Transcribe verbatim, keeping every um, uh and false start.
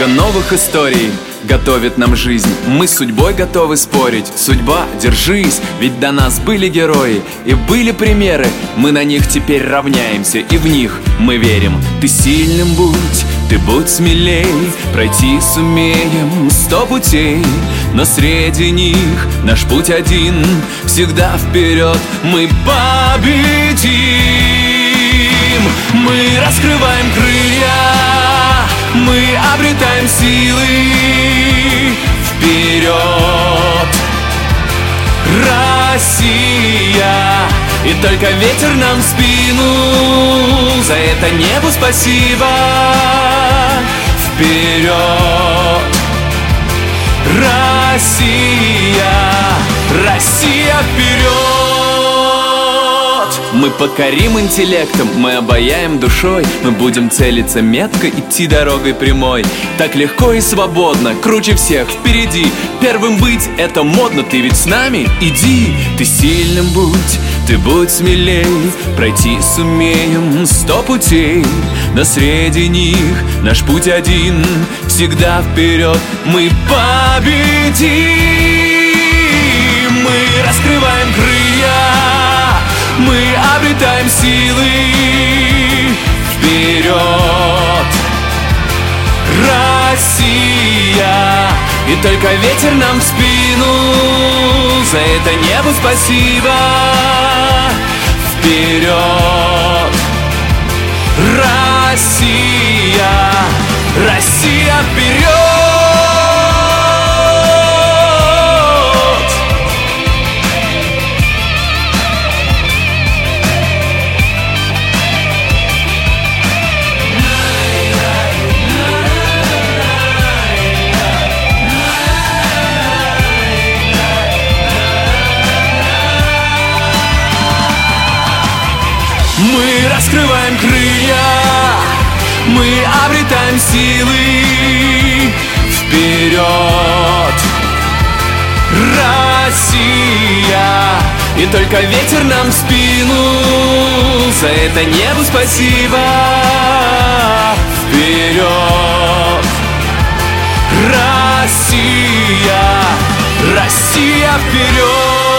Столько новых историй готовит нам жизнь. Мы с судьбой готовы спорить. Судьба, держись, ведь до нас были герои и были примеры. Мы на них теперь равняемся, и в них мы верим. Ты сильным будь, ты будь смелей. Пройти сумеем сто путей, но среди них наш путь один. Всегда вперед мы победим. Мы раскрываем крылья, мы обретаем силы. Вперед, Россия! И только ветер нам в спину, за это небу спасибо. Вперед, Россия! Россия, вперед! Мы покорим интеллектом, мы обаяем душой. Мы будем целиться метко, идти дорогой прямой. Так легко и свободно, круче всех впереди. Первым быть — это модно, ты ведь с нами? Иди, ты сильным будь, ты будь смелей. Пройти сумеем сто путей, но среди них наш путь один. Всегда вперед мы победим. Мы раскрываем крылья, мы обретаем силы. Вперед, Россия! И только ветер нам в спину, за это небу спасибо. Вперед, Россия! Россия, вперед! Мы раскрываем крылья, мы обретаем силы. Вперед, Россия! И только ветер нам в спину, за это небу спасибо. Вперед, Россия! Россия, вперед!